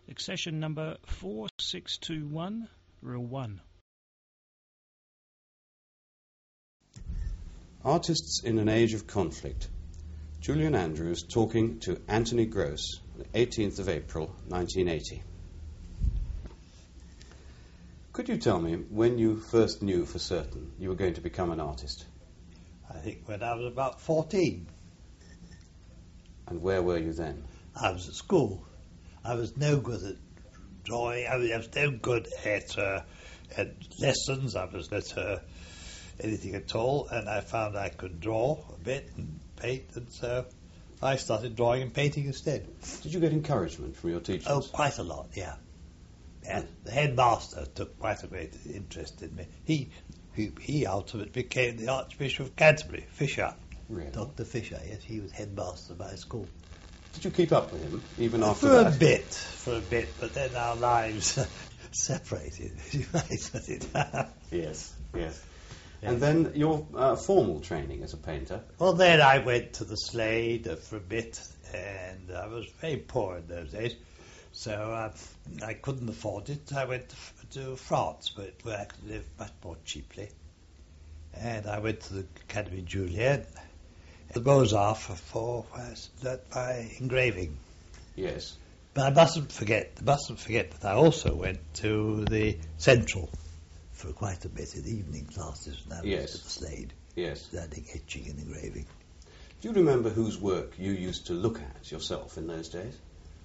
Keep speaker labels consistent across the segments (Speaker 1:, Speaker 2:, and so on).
Speaker 1: accession number 4621, reel 1.
Speaker 2: Artists in an Age of Conflict. Julian Andrews talking to Anthony Gross on the 18th of April, 1980. Could you tell me when you first knew for certain you were going to become an artist?
Speaker 3: I think when I was about 14.
Speaker 2: And where were you then?
Speaker 3: I was at school. I was no good at drawing. I was no good at lessons. I was not anything at all, and I found I could draw a bit and paint, and so I started drawing and painting instead.
Speaker 2: Did you get encouragement from your teachers?
Speaker 3: Oh, quite a lot, yeah. The headmaster took quite a great interest in me. He ultimately became the Archbishop of Canterbury, Fisher.
Speaker 2: Really?
Speaker 3: Dr. Fisher, yes, he was headmaster of my school.
Speaker 2: Did you keep up with him, even after that?
Speaker 3: For a bit, but then our lives separated, you might put it.
Speaker 2: Yes. And then your formal training as a painter?
Speaker 3: Well, then I went to the Slade for a bit, and I was very poor in those days, so I couldn't afford it. I went to France, where I could live much more cheaply. And I went to the Académie Julian, the Beaux-Arts for by engraving.
Speaker 2: Yes.
Speaker 3: But I mustn't forget that I also went to the Central for quite a bit in evening classes when I was at the Slade.
Speaker 2: Yes.
Speaker 3: Learning etching and engraving.
Speaker 2: Do you remember whose work you used to look at yourself in those days?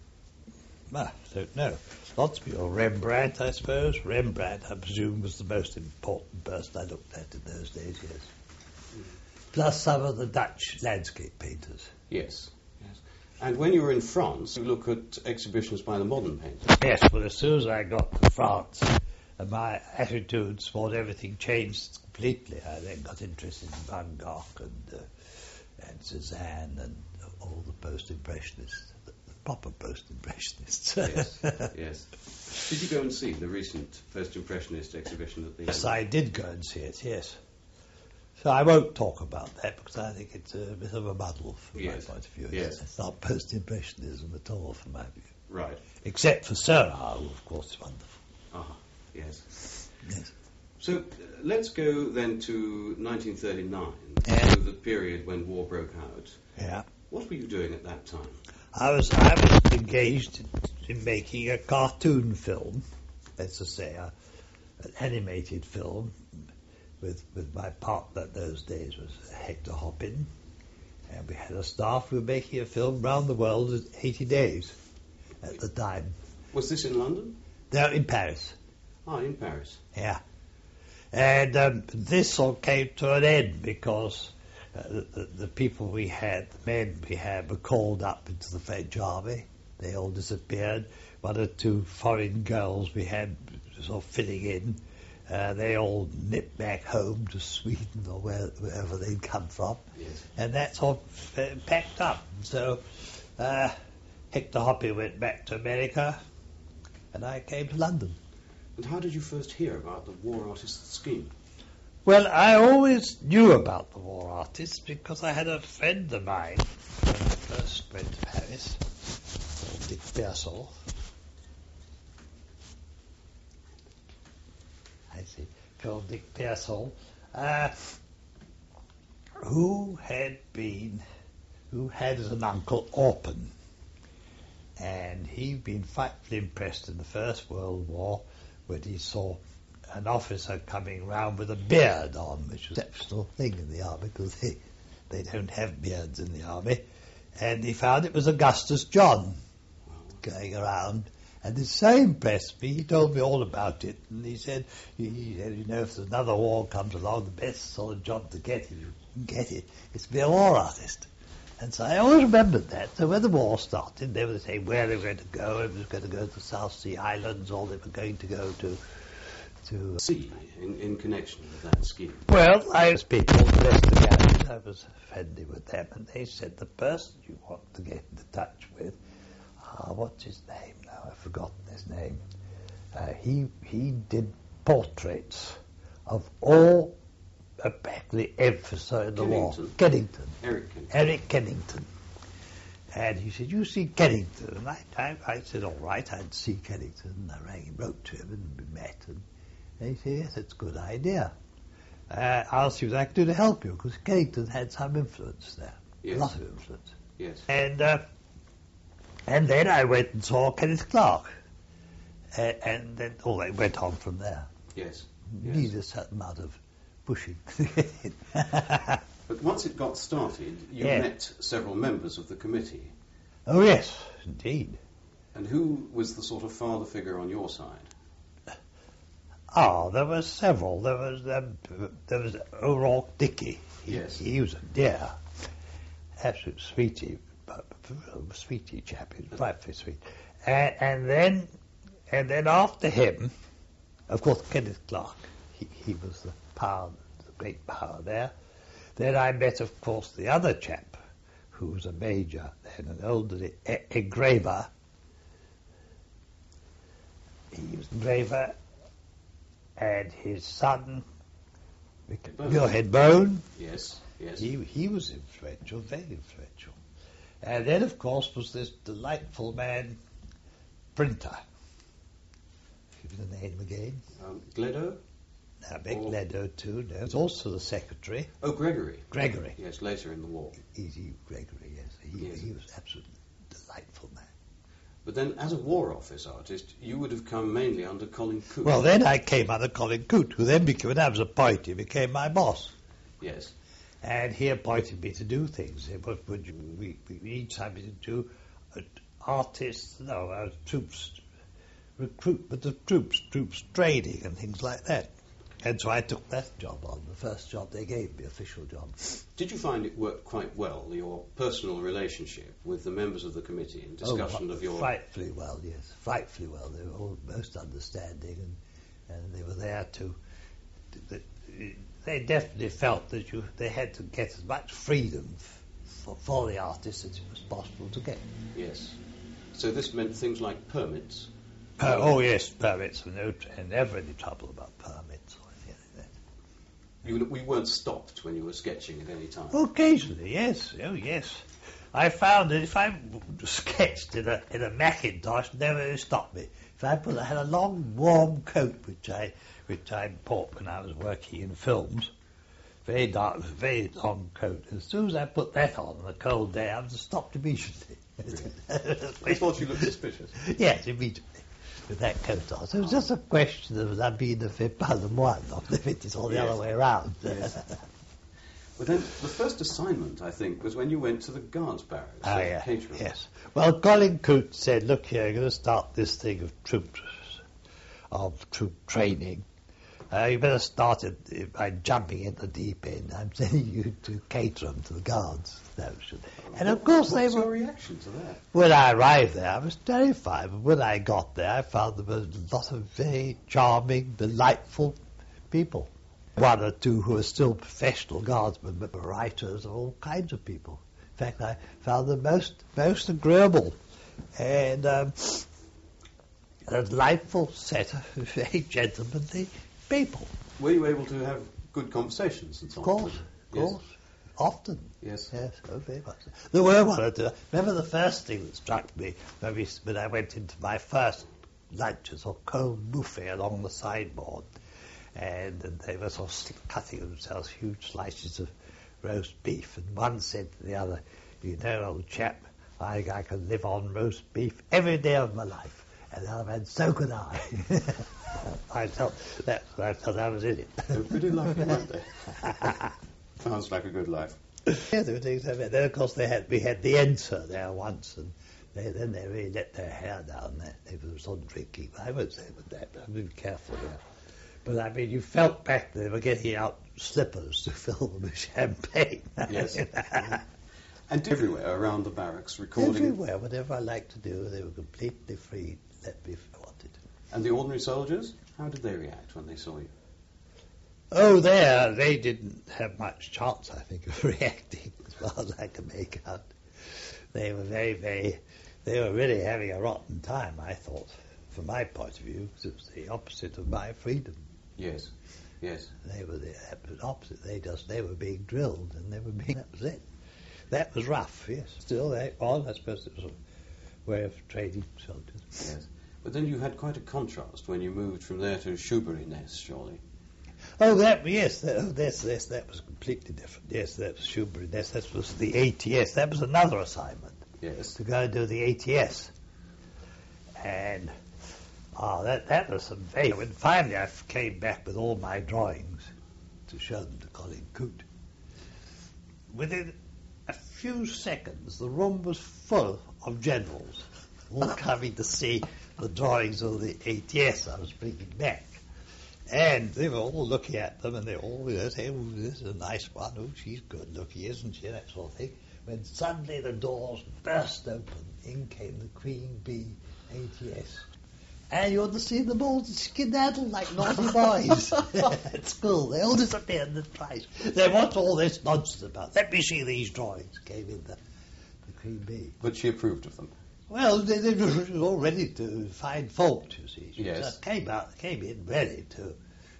Speaker 3: I don't know. Lots of people. Rembrandt, I suppose. Rembrandt, I presume, was the most important person I looked at in those days, yes. Plus some of the Dutch landscape painters.
Speaker 2: Yes. And when you were in France, you look at exhibitions by the modern painters.
Speaker 3: Yes, well, as soon as I got to France, my attitudes toward everything changed completely. I then got interested in Van Gogh and Cézanne and all the post-impressionists, the proper post-impressionists.
Speaker 2: Yes. Did you go and see the recent post-impressionist exhibition at the...
Speaker 3: Yes, I did go and see it, yes. So I won't talk about that because I think it's a bit of a muddle from my point of view.
Speaker 2: Yes.
Speaker 3: It's not post-impressionism at all from my view.
Speaker 2: Right.
Speaker 3: Except for Seurat, who of course is wonderful.
Speaker 2: Yes.
Speaker 3: Yes.
Speaker 2: So let's go then to 1939, to the period when war broke out.
Speaker 3: Yeah.
Speaker 2: What were you doing at that time?
Speaker 3: I was engaged in making a cartoon film, let's just say an animated film, with my partner those days was Hector Hopin, and we had a staff who were making a film round the world in 80 days at the time.
Speaker 2: Was this in London?
Speaker 3: No, in Paris.
Speaker 2: In Paris.
Speaker 3: Yeah. And this all came to an end because the people we had, the men we had, were called up into the French army. They all disappeared. One or two foreign girls we had sort of filling in. They all nipped back home to Sweden or wherever they'd come from.
Speaker 2: Yes.
Speaker 3: And that's all packed up. So Hector Hoppy went back to America and I came to London.
Speaker 2: And how did you first hear about the War Artists scheme?
Speaker 3: Well, I always knew about the War Artists because I had a friend of mine when I first went to Paris, called Dick Pearsall. Called Dick Pearsall, who had as an uncle Orpen, and he'd been frightfully impressed in the First World War when he saw an officer coming round with a beard on, which was an exceptional thing in the army because they don't have beards in the army, and he found it was Augustus John going around. And it so impressed me, he told me all about it, and he said, you know, if another war comes along, the best sort of job to get, if you can get it, is to be a war artist. And so I always remembered that. So when the war started, they were saying where they were going to go. They were going to go to the South Sea Islands, or they were going to go to
Speaker 2: sea in connection with that scheme.
Speaker 3: Well, I was people investigated. I was friendly with them, and they said the person you want to get into touch with, what's his name now? I've forgotten his name. He did portraits of all practically every in the war.
Speaker 2: Kennington.
Speaker 3: Eric Kennington. And he said, you see Kennington? And I said, all right, I'd see Kennington. And I rang him, wrote to him, and we met. And he said, yes, it's a good idea. I asked him what I could do to help you, because Kennington had some influence there.
Speaker 2: Yes.
Speaker 3: A lot of influence.
Speaker 2: Yes.
Speaker 3: And then I went and saw Kenneth Clark. And then all it went on from there.
Speaker 2: Yes.
Speaker 3: Need a certain amount of pushing.
Speaker 2: But once it got started, you met several members of the committee.
Speaker 3: Oh, yes, indeed.
Speaker 2: And who was the sort of father figure on your side?
Speaker 3: Oh, there were several. There was O'Rourke Dickey. He was a dear, absolute sweetie chap. He was frightfully sweet. And then after him, of course, Kenneth Clark. He was the great power there. Then I met, of course, the other chap, who was a major then, an older engraver. He was engraver, and his son, Muirhead Bone.
Speaker 2: Yes.
Speaker 3: He was influential, very influential. And then, of course, was this delightful man, Printer. Give me the name again.
Speaker 2: Gledo?
Speaker 3: I beg Gledo too. No, it's also the secretary.
Speaker 2: Oh, Gregory.
Speaker 3: Gregory.
Speaker 2: Yes, later in the war.
Speaker 3: Easy Gregory, yes. He was absolutely delightful man.
Speaker 2: But then, as a War Office artist, you would have come mainly under Colin Coote.
Speaker 3: Well, then I came under Colin Coote, who then became, when I was appointed, he became my boss.
Speaker 2: Yes.
Speaker 3: And he appointed me to do things. We each time we did do artists, troops, recruitment of troops training and things like that. And so I took that job on, the first job they gave me, official job.
Speaker 2: Did you find it worked quite well, your personal relationship with the members of the committee and discussion of your...
Speaker 3: Frightfully well, yes. Frightfully well. They were all most understanding and they were there to... They definitely felt that they had to get as much freedom for the artists as it was possible to get.
Speaker 2: Yes. So this meant things like permits?
Speaker 3: Yes, permits. And never any trouble about permits or anything like that.
Speaker 2: We weren't stopped when you were sketching at any time?
Speaker 3: Occasionally, yes. Oh, yes. I found that if I sketched in a Macintosh, never stopped me. If I had a long, warm coat, which I bought when I was working in films, very dark, very long coat. As soon as I put that on a cold day, I was stopped immediately.
Speaker 2: Really? I thought you looked suspicious.
Speaker 3: Yes, immediately. With that coat on. So it was just a question of that being the fait pas de moi, not if it is all the other way around.
Speaker 2: Yes. But then the first assignment, I think, was when you went to the Guards Barracks.
Speaker 3: Yes. Well, Colin Coote said, look here, you're going to start this thing of troop training. You better start it by jumping in the deep end. I'm sending you to Caterham, to the Guards. And of course
Speaker 2: What's your reaction to that?
Speaker 3: When I arrived there, I was terrified. But when I got there, I found there was a lot of very charming, delightful people. One or two who are still professional guardsmen, but writers, all kinds of people. In fact, I found them most agreeable. And a delightful set of very gentlemanly people.
Speaker 2: Were you able to have good conversations and so on?
Speaker 3: Of course. Often.
Speaker 2: Yes.
Speaker 3: Yes, very much. There were one or two. Remember the first thing that struck me when I went into my first lunches or cold buffet along the sideboard, and they were sort of cutting themselves huge slices of roast beef, and one said to the other, you know, old chap, I can live on roast beef every day of my life. And the other man, so could I. I felt I was in it.
Speaker 2: They were pretty lucky, weren't they? Sounds like a good life.
Speaker 3: Yeah, there were things like that. Then, of course, we had the Enter there once, and then they really let their hair down there. They were sort of drinking. I won't say with that, but I'm being careful here. But I mean, you felt back they were getting out slippers to fill them with champagne.
Speaker 2: Yes. And everywhere around the barracks, recording.
Speaker 3: Everywhere, whatever I liked to do, they were completely free. Let me if I wanted.
Speaker 2: And the ordinary soldiers, how did they react when they saw you?
Speaker 3: Oh, they didn't have much chance, I think, of reacting as far as I can make out. They were they were really having a rotten time, I thought, from my point of view, because it was the opposite of my freedom.
Speaker 2: Yes. Yes.
Speaker 3: They were the opposite. They were being drilled, and they were being, that was it. That was rough, yes. Still, I suppose it was a way of training soldiers.
Speaker 2: Yes. But then you had quite a contrast when you moved from there to Shoebury-Ness, surely.
Speaker 3: Oh, that was completely different. Yes, that was Shoebury-Ness. That was the ATS. That was another assignment.
Speaker 2: Yes.
Speaker 3: To go and do the ATS. And that was some very... When finally I came back with all my drawings to show them to Colin Coote, within a few seconds the room was full of generals all coming to see the drawings of the ATS I was bringing back. And they were all looking at them, and they all saying, "Oh, this is a nice one. Oh, she's good looking, isn't she?" That sort of thing. When suddenly the doors burst open, in came the Queen Bee ATS. And you ought to see them all skedaddle like naughty boys at school. They all disappeared in the prize. They want all this nonsense about. Let me see these drawings, came in the Queen Bee.
Speaker 2: But she approved of them.
Speaker 3: Well, they were all ready to find fault, you see. She
Speaker 2: Yes.
Speaker 3: came in ready to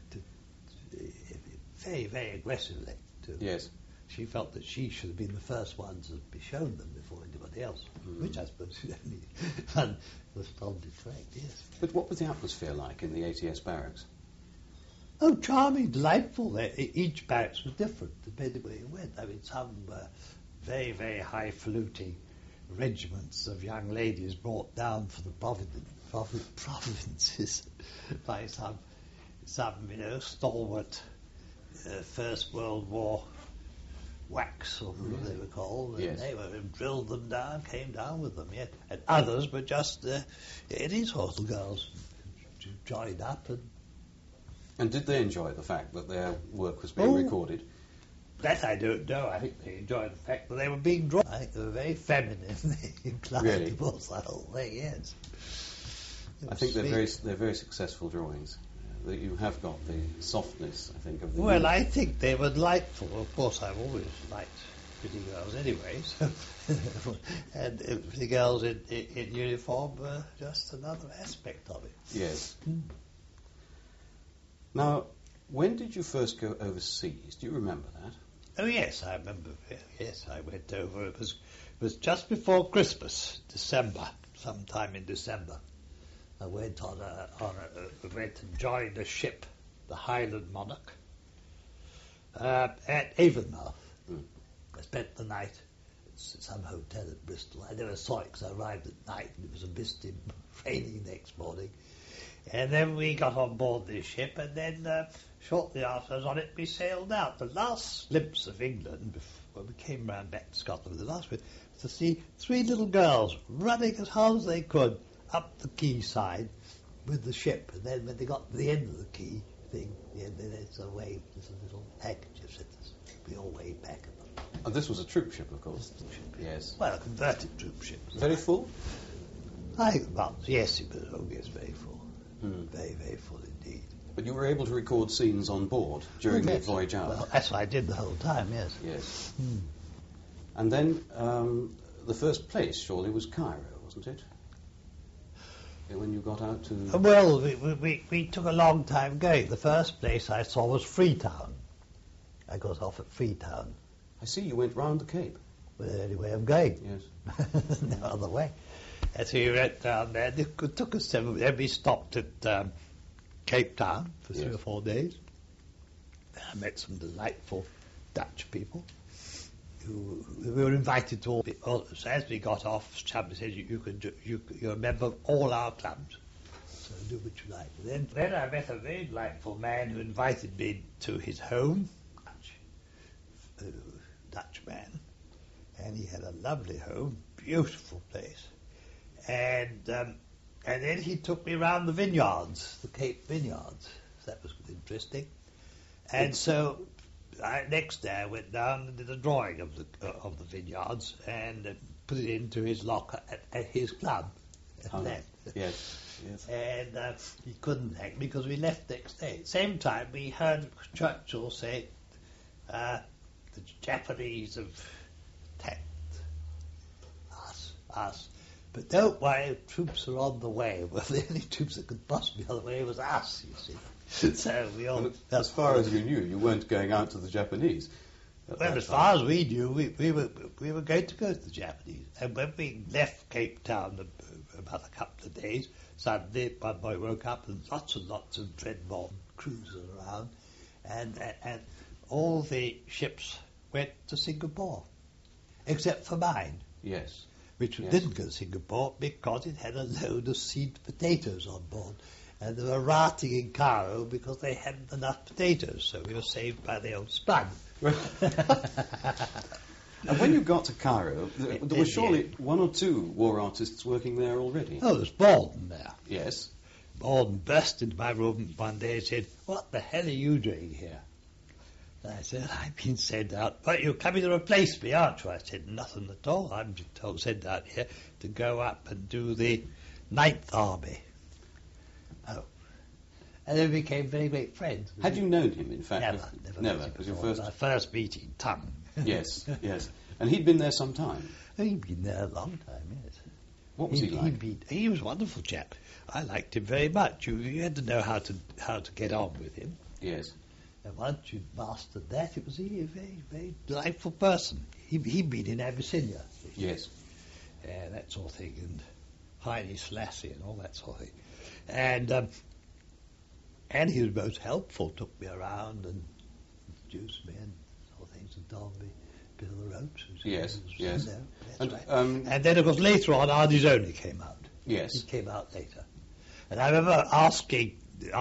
Speaker 3: very, very aggressively.
Speaker 2: Yes.
Speaker 3: She felt that she should have been the first one to be shown them before anybody else, which I suppose she only was totally correct, yes.
Speaker 2: But what was the atmosphere like in the ATS barracks?
Speaker 3: Oh, charming, delightful. Each barracks was different, depending where you went. I mean, some were very, very highfalutin regiments of young ladies brought down for the provinces by some stalwart First World War wax, or whatever they were called, and
Speaker 2: yes.
Speaker 3: they were drilled them down, came down with them, yeah. And others were just any sort of girls who joined up.
Speaker 2: And did they enjoy the fact that their work was being recorded?
Speaker 3: That I don't know. I think they enjoyed the fact that they were being drawn. I think they were very feminine inclined
Speaker 2: Really?
Speaker 3: towards the whole thing, yes.
Speaker 2: I think they're very successful drawings. That you have got the softness, I think, of the...
Speaker 3: Well, I think they were delightful. Of course, I've always liked pretty girls anyway, so and pretty girls in uniform were just another aspect of it.
Speaker 2: Yes. Now, when did you first go overseas? Do you remember that?
Speaker 3: Oh, yes, I remember. Yes, I went over. It was just before Christmas, December, sometime in December. I went went and joined a ship, the Highland Monarch, at Avonmouth. I spent the night at some hotel at Bristol. I never saw it because I arrived at night and it was a misty, raining next morning. And then we got on board this ship, and then shortly after I was on it, we sailed out. The last glimpse of England, when we came round back to Scotland, the last bit, was to see three little girls running as hard as they could up the quay side with the ship. And then when they got to the end of the quay thing, there's a wave, there's a little handkerchief that we all waved back at them.
Speaker 2: And this was a troop ship, of course.
Speaker 3: Yes. Well, a converted troop ship.
Speaker 2: Very full?
Speaker 3: Yes, it was. Oh, yes, very full. Very, very full indeed.
Speaker 2: But you were able to record scenes on board during the voyage out?
Speaker 3: Well, that's what I did the whole time, yes.
Speaker 2: Yes. And then the first place, surely, was Cairo, wasn't it? When you got out to...
Speaker 3: Well, we took a long time going. The first place I saw was Freetown. I got off at Freetown.
Speaker 2: I see you went round the Cape.
Speaker 3: Well, the only way of going.
Speaker 2: Yes.
Speaker 3: No other way. And so we went down there. It took us several... Then we stopped at Cape Town for 3 or 4 days. I met some delightful Dutch people who we were invited to all. So as we got off, somebody said, you're a member of all our clubs, so do what you like. And then I met a very delightful man who invited me to his home, Dutch man, and he had a lovely home, beautiful place. And then he took me around the vineyards, the Cape vineyards. That was interesting. And so next day I went down and did a drawing of the vineyards and put it into his locker at his club.
Speaker 2: Yes.
Speaker 3: And he couldn't thank me because we left next day. At the same time, we heard Churchill say the Japanese have attacked us. But don't worry, troops are on the way. Well, the only troops that could possibly be on the way was us, you see. So we all...
Speaker 2: As far as you knew, you weren't going out to the Japanese. at
Speaker 3: Well,
Speaker 2: that
Speaker 3: as
Speaker 2: time?
Speaker 3: far as we knew, we were going to go to the Japanese. And when we left Cape Town about a couple of days, suddenly one boy woke up and lots of Dreadnought cruisers around, and all the ships went to Singapore, except for mine,
Speaker 2: Yes.
Speaker 3: which
Speaker 2: Yes.
Speaker 3: didn't go to Singapore because it had a load of seed potatoes on board. And they were rioting in Cairo because they hadn't enough potatoes, so we were saved by the old Spud.
Speaker 2: And when you got to Cairo, there were
Speaker 3: Yeah.
Speaker 2: surely one or two war artists working there already.
Speaker 3: Oh, there's Baldwin there.
Speaker 2: Yes.
Speaker 3: Baldwin burst into my room one day and said, "What the hell are you doing here?" And I said, "I've been sent out." "But you're coming to replace me, aren't you?" I said, "Nothing at all. I'm just sent out here to go up and do the Ninth Army." Oh. And then we became very great friends.
Speaker 2: Had you known him, in fact?
Speaker 3: Never.
Speaker 2: Never.
Speaker 3: met him
Speaker 2: It was your
Speaker 3: before.
Speaker 2: first.
Speaker 3: My first meeting, tongue.
Speaker 2: Yes, yes. And he'd been there some time.
Speaker 3: He'd been there a long time, yes.
Speaker 2: What was he like?
Speaker 3: He was a wonderful chap. I liked him very much. You had to know how to get on with him.
Speaker 2: Yes.
Speaker 3: And once you mastered that, it was a very, very delightful person. He'd been in Abyssinia.
Speaker 2: Yes.
Speaker 3: That sort of thing, and Haile Selassie and all that sort of thing. And he was most helpful, took me around and introduced me and sort of things, and told me a bit of the ropes.
Speaker 2: Yes, yes.
Speaker 3: You know, that's
Speaker 2: And,
Speaker 3: right. And then, of course, later on, Ardizoni came out.
Speaker 2: Yes.
Speaker 3: He came out later. And I remember asking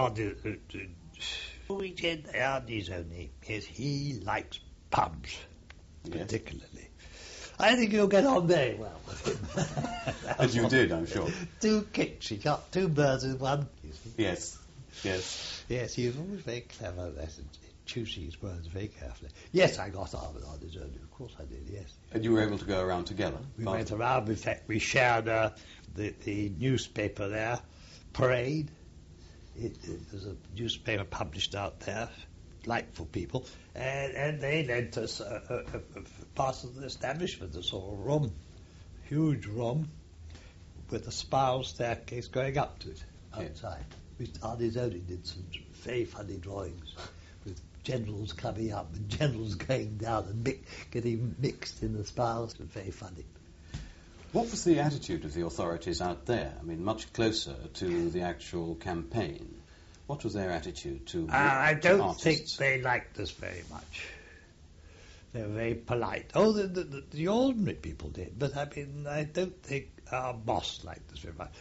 Speaker 3: Ardizoni, yes, he likes pubs,
Speaker 2: Yes.
Speaker 3: particularly. I think you'll get on very well with him.
Speaker 2: And you did, I'm sure.
Speaker 3: 2 kicks. He got 2 birds with one. You see.
Speaker 2: Yes. Yes.
Speaker 3: Yes, he was always very clever at that, and choosing his words very carefully. Yes, I got on with Ardizoni. Of course I did, yes.
Speaker 2: And you were able to go around together?
Speaker 3: We went around. In fact, we shared the newspaper there, Parade. It was a newspaper published out there, delightful people, and they lent us a part of the establishment, a sort of room, huge room, with a spiral staircase going up to it outside. Ardizoni did some very funny drawings with generals coming up and generals going down and getting mixed in the spirals. It was very funny.
Speaker 2: What was the attitude of the authorities out there? I mean, much closer to the actual campaign. What was their attitude to
Speaker 3: I don't
Speaker 2: artists?
Speaker 3: think they liked us very much. They were very polite. Oh, the ordinary people did, but I mean, I don't think our boss liked us very much.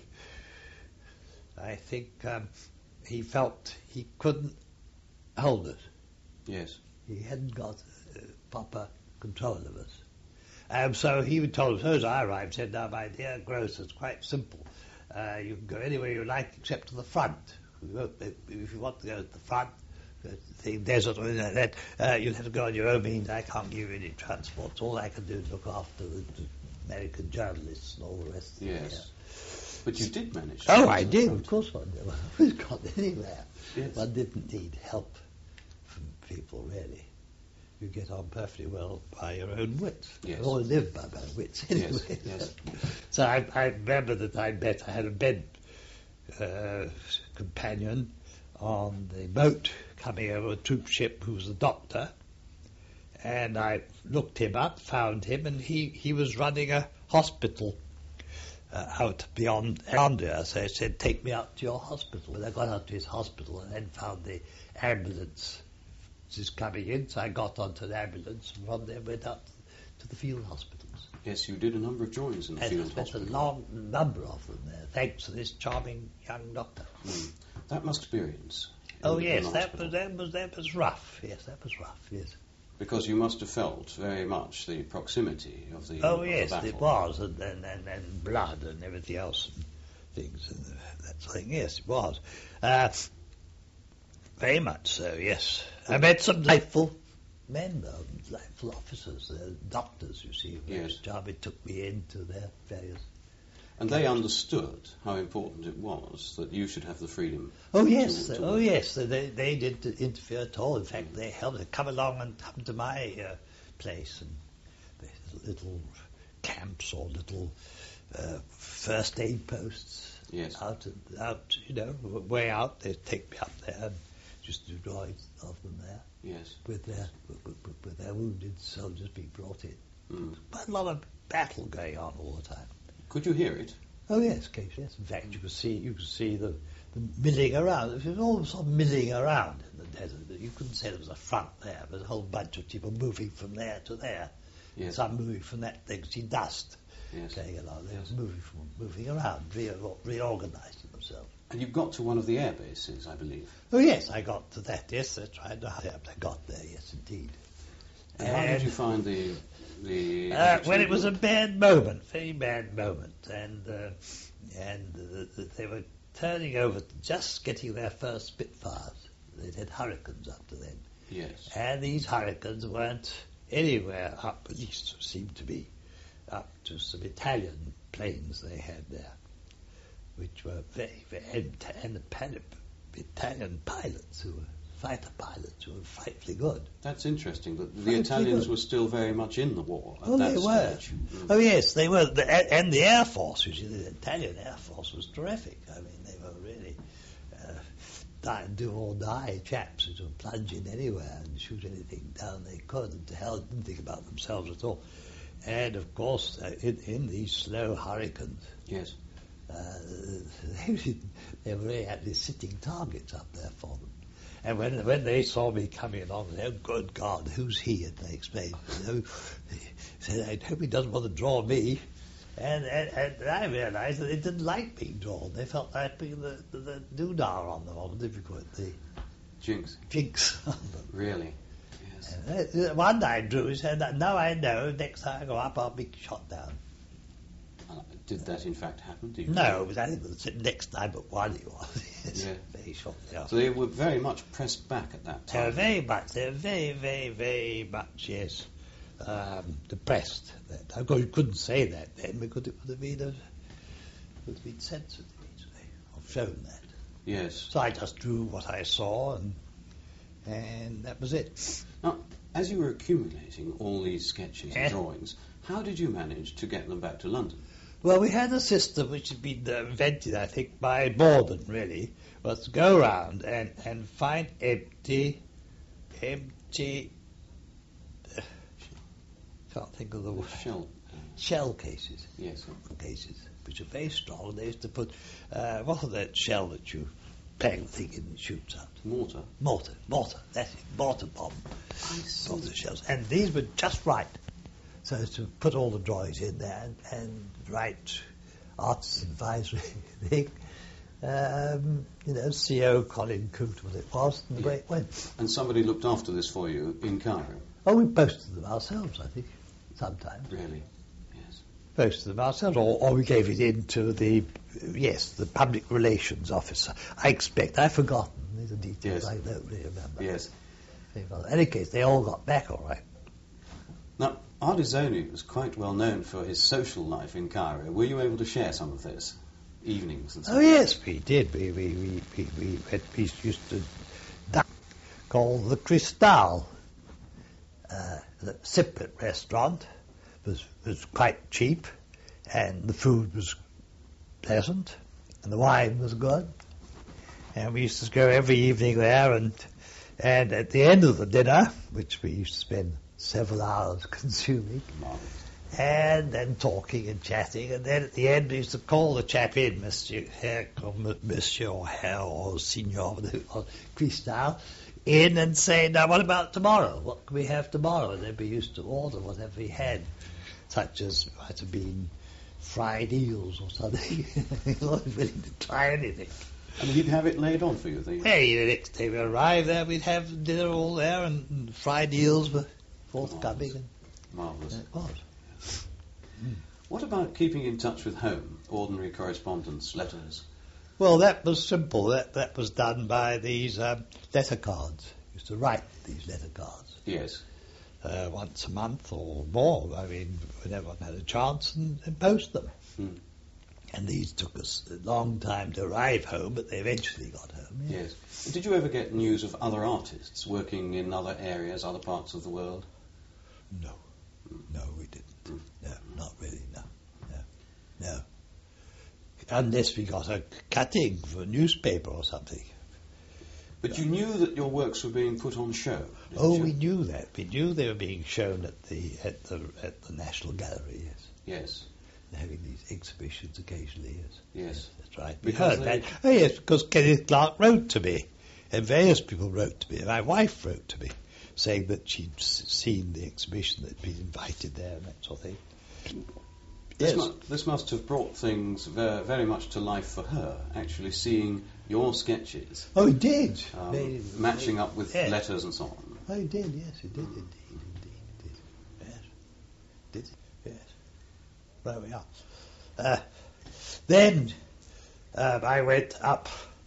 Speaker 3: I think he felt he couldn't hold us.
Speaker 2: Yes.
Speaker 3: He hadn't got proper control of us. So he would tell us, as I arrived, said, "Now, my dear Gross, it's quite simple. You can go anywhere you like except to the front. If you want to go to the front, the desert or anything like that, you'll have to go on your own means. I can't give you any transport. All I can do is look after the American journalists and all the rest of it.
Speaker 2: Yes. But you did manage.
Speaker 3: Oh, I did. Of course one did. We've got anywhere.
Speaker 2: Yes.
Speaker 3: One didn't need help from people, really. You get on perfectly well by your own wits.
Speaker 2: Yes.
Speaker 3: I always live by my wits anyway.
Speaker 2: Yes, yes.
Speaker 3: So I remember that I had a bed companion on the boat coming over a troop ship who was a doctor, and I looked him up, found him, and he was running a hospital out beyond Alexandria. So I said, "Take me out to your hospital." And I got out to his hospital and then found the ambulance just coming in. So I got onto the ambulance and from there went out to the field hospitals.
Speaker 2: Yes, you did a number of drawings in the
Speaker 3: And
Speaker 2: field
Speaker 3: I spent a
Speaker 2: hospital.
Speaker 3: long number of them there, thanks to this charming young doctor.
Speaker 2: That must experience.
Speaker 3: Oh
Speaker 2: in
Speaker 3: yes,
Speaker 2: the
Speaker 3: that
Speaker 2: hospital.
Speaker 3: was rough. Yes, that was rough. Yes.
Speaker 2: Because you must have felt very much the proximity of the
Speaker 3: Oh
Speaker 2: of
Speaker 3: yes,
Speaker 2: the battle.
Speaker 3: it was, and blood and everything else, and things and that sort of thing. Yes, it was. Very much so. Yes, I met some delightful men, though, delightful officers, doctors. You see,
Speaker 2: Yes.
Speaker 3: Jarvis took me into their various.
Speaker 2: And they understood how important it was that you should have the freedom.
Speaker 3: Oh yes,
Speaker 2: to
Speaker 3: oh
Speaker 2: work.
Speaker 3: yes. They didn't interfere at all. In fact, they helped to come along and come to my place and the little camps or little first aid posts.
Speaker 2: Yes.
Speaker 3: Out, way out. They take me up there and just do drawings of them there
Speaker 2: Yes.
Speaker 3: with their wounded soldiers being brought in.
Speaker 2: Mm.
Speaker 3: Quite a lot of battle going on all the time.
Speaker 2: Could you hear it?
Speaker 3: Oh yes, occasionally. Yes. In fact, you could see the milling around. It was all sort of milling around in the desert. You couldn't say there was a front there. There was a whole bunch of people moving from there to there.
Speaker 2: Yes.
Speaker 3: Some moving from that. They could see dust
Speaker 2: Yes.
Speaker 3: going along. They were moving around, reorganising themselves.
Speaker 2: And you got to one of the air bases, I believe.
Speaker 3: Oh yes, I got to that. Yes, that's right. I got there. Yes, indeed.
Speaker 2: And how did you find the
Speaker 3: Well, it was a bad moment, very bad moment, and they were turning over, just getting their first Spitfires. They'd had Hurricanes up to then.
Speaker 2: Yes.
Speaker 3: And these Hurricanes weren't anywhere up, at least seemed to be, up to some Italian planes they had there, which were very, very Italian pilots who were fighter pilots who were frightfully good.
Speaker 2: That's interesting, that the
Speaker 3: Frightfully
Speaker 2: Italians
Speaker 3: good.
Speaker 2: were still very much in the war at
Speaker 3: Oh,
Speaker 2: that
Speaker 3: they were.
Speaker 2: stage. Mm.
Speaker 3: Oh, yes, they were. And the Air Force, you see, the Italian Air Force was terrific. I mean, they were really do or die chaps who would plunge in anywhere and shoot anything down they could, and to hell didn't think about themselves at all. And, of course, in these slow hurricanes,
Speaker 2: Yes.
Speaker 3: they were really actually sitting targets up there for them. And when they saw me coming along, they said, "Oh, good God, who's he?" And they explained, "He said, I hope he doesn't want to draw me." And I realised that they didn't like being drawn. They felt like being the doodah on them, or whatever you call it, the
Speaker 2: Jinx.
Speaker 3: jinx on them.
Speaker 2: Really? Yes.
Speaker 3: And one I drew, he said, "Now I know, next time I go up, I'll be shot down."
Speaker 2: Did that in fact happen? Did you
Speaker 3: No, but I think the next time but one he was. Yes,
Speaker 2: Yeah.
Speaker 3: very shortly after.
Speaker 2: So they were very much pressed back at that
Speaker 3: They were
Speaker 2: time.
Speaker 3: they were very, very, very much, yes, depressed. Of course, you couldn't say that then because it would have been censored immediately, or shown that.
Speaker 2: Yes.
Speaker 3: So I just drew what I saw, and that was it.
Speaker 2: Now, as you were accumulating all these sketches
Speaker 3: Yeah.
Speaker 2: and drawings, how did you manage to get them back to London?
Speaker 3: Well, we had a system which had been invented, I think, by Borden, really, was to go around and find empty, can't think of the word, shell cases,
Speaker 2: Yes.
Speaker 3: which are very strong. They used to put, what was that shell that you bang the thing in and shoots out?
Speaker 2: Mortar.
Speaker 3: Mortar, that's it, mortar bomb.
Speaker 2: I see.
Speaker 3: Mortar shells. And these were just right. So as to put all the drawings in there and write arts advisory thing, CO Colin Coote, what it was, and away it went.
Speaker 2: And somebody looked after this for you in Cairo?
Speaker 3: Oh, we posted them ourselves, I think, sometimes.
Speaker 2: Really? Yes.
Speaker 3: Posted them ourselves, or we gave it in to the public relations officer. I've forgotten. These are details
Speaker 2: Yes.
Speaker 3: I don't really remember.
Speaker 2: Yes.
Speaker 3: In any case, they all got back all right.
Speaker 2: Now, Ardizoni was quite well known for his social life in Cairo. Were you able to share some of this? Evenings and so
Speaker 3: Oh yes, we did. We had a piece used to called the Cristal. The Cypriot restaurant was quite cheap, and the food was pleasant, and the wine was good. And we used to go every evening there, and at the end of the dinner, which we used to spend several hours consuming, and then talking and chatting, and then at the end we used to call the chap in, Monsieur or Herr or Signor or Cristal, in and say, "Now what about tomorrow? What can we have tomorrow?" And then we used to order whatever we had, such as might have been fried eels or something. He wasn't willing to try anything.
Speaker 2: And he'd have it laid on for you?
Speaker 3: Hey, the next day we arrived there, we'd have dinner all there, and fried eels were forthcoming. And
Speaker 2: Marvellous.
Speaker 3: it was.
Speaker 2: What about keeping in touch with home? Ordinary correspondence, letters?
Speaker 3: Well, that was simple. That was done by these letter cards. Used to write these letter cards
Speaker 2: Yes.
Speaker 3: once a month or more. I mean, whenever I had a chance, and post them.
Speaker 2: Hmm.
Speaker 3: And these took us a long time to arrive home, but they eventually got home. Yeah.
Speaker 2: Yes. Did you ever get news of other artists working in other areas, other parts of the world?
Speaker 3: No, we didn't. No, not really. No. Unless we got a cutting for a newspaper or something.
Speaker 2: But you knew that your works were being put on show, didn't
Speaker 3: Oh,
Speaker 2: you?
Speaker 3: we knew that. We knew they were being shown at the National Gallery. Yes,
Speaker 2: Yes,
Speaker 3: they're having these exhibitions occasionally. Yes,
Speaker 2: yes.
Speaker 3: that's right. We
Speaker 2: Because
Speaker 3: heard
Speaker 2: they-
Speaker 3: that. Oh yes, because Kenneth Clark wrote to me, and various people wrote to me. And my wife wrote to me, saying that she'd seen the exhibition, that'd been invited there, and that sort of thing. Yes.
Speaker 2: This must have brought things very much to life for her, actually seeing your sketches
Speaker 3: Oh, he did.
Speaker 2: matching up with
Speaker 3: Yes.
Speaker 2: letters and so on.
Speaker 3: Oh, he did. Yes, he did. Indeed. Yes, did he? Yes. There we are. Then I went up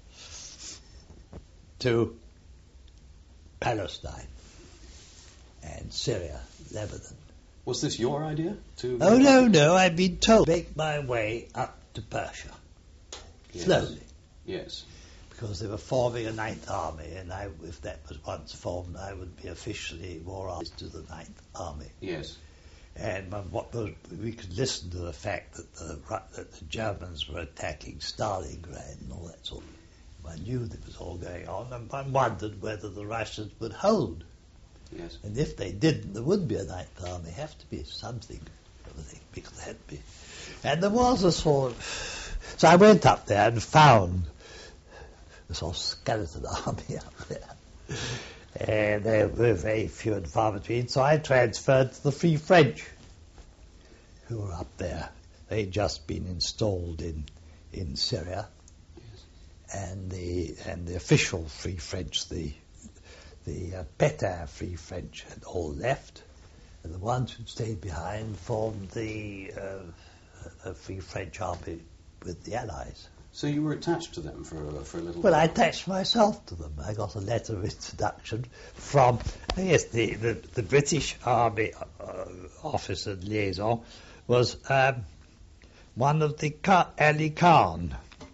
Speaker 3: to Palestine and Syria, Lebanon.
Speaker 2: Was this your idea?
Speaker 3: Oh, no, I've been told to make my way up to Persia,
Speaker 2: Yes.
Speaker 3: slowly,
Speaker 2: Yes.
Speaker 3: because they were forming a Ninth Army, and if that was once formed, I would be officially more honest to the Ninth Army.
Speaker 2: Yes.
Speaker 3: And we could listen to the fact that the Germans were attacking Stalingrad and all that sort of thing. I knew that was all going on, and I wondered whether the Russians would hold.
Speaker 2: Yes.
Speaker 3: And if they didn't, there would be a Ninth Army. Have to be something of a thing, because there had to be. And there was a sort of... So I went up there and found a sort of skeleton army up there. And there were very few and far between, so I transferred to the Free French, who were up there. They'd just been installed in Syria, and the official Free French, the Pétain Free French, had all left, and the ones who stayed behind formed the Free French army with the Allies.
Speaker 2: So you were attached to them for a little
Speaker 3: Well,
Speaker 2: while?
Speaker 3: I attached myself to them. I got a letter of introduction from, the British Army officer liaison was one of the Ali Khan,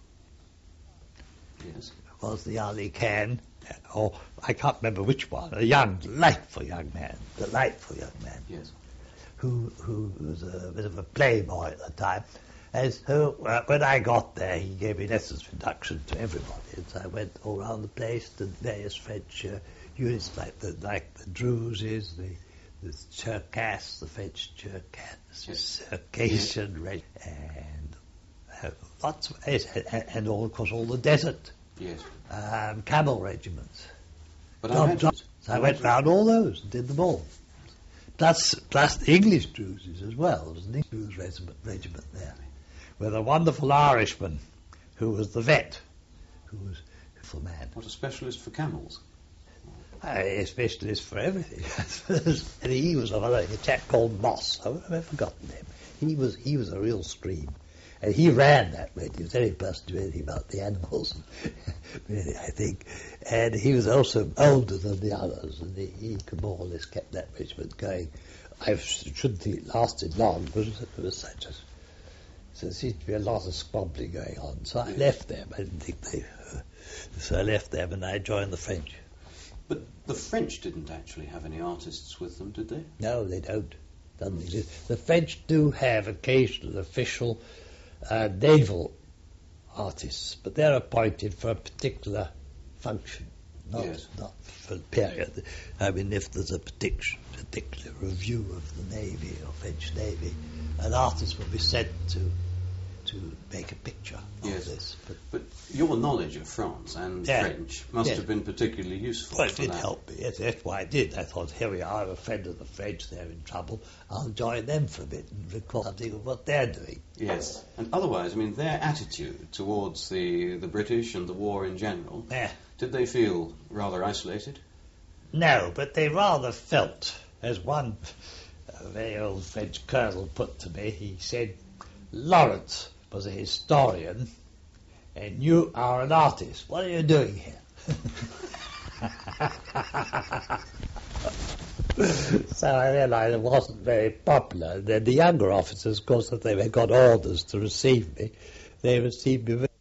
Speaker 2: Yes.
Speaker 3: was the Ali Khan, or I can't remember which one, a delightful young man,
Speaker 2: Yes.
Speaker 3: who was a bit of a playboy at the time. And so when I got there, he gave me letters of introduction to everybody. And so I went all around the place to various French units, like the Druzes, the Cherkasses, the French Circassian Regiment, and lots of, and all, of course, all the desert
Speaker 2: Yes.
Speaker 3: camel regiments.
Speaker 2: But
Speaker 3: So
Speaker 2: I imagine...
Speaker 3: I went round all those and did them all. Plus the English Druzes as well. There was an English regiment there, with a wonderful Irishman who was the vet, who was a beautiful man.
Speaker 2: What a specialist for camels.
Speaker 3: A specialist for everything. And he was a chap called Moss. I've never forgotten him. He was a real stream. And he ran that regiment. He was the only person to do anything about the animals, really, I think. And he was also older than the others, and he could more or less kept that regiment going. I shouldn't think it lasted long, because it was such a... So there seemed to be a lot of squabbling going on. So I left them. I didn't think they... So I left them and I joined the French.
Speaker 2: But the French didn't actually have any artists with them, did they?
Speaker 3: No, they don't. Doesn't exist. The French do have occasional official naval artists, but they're appointed for a particular function, not for a period. I mean, if there's a particular review of the Navy or French Navy, an artist will be sent to make a picture of this.
Speaker 2: But your knowledge of France and French must have been particularly useful.
Speaker 3: Well, it did help me. Yes, that's why I did. I thought, here we are, I'm a friend of the French, they're in trouble. I'll join them for a bit and record something of what they're doing.
Speaker 2: Yes, and otherwise, I mean, their attitude towards the British and the war in general, did they feel rather isolated?
Speaker 3: No, but they rather felt, as one very old French colonel put to me, he said, Lawrence was a historian and you are an artist. What are you doing here? So I realised it wasn't very popular. And then the younger officers, of course, that they had got orders to receive me, they received me very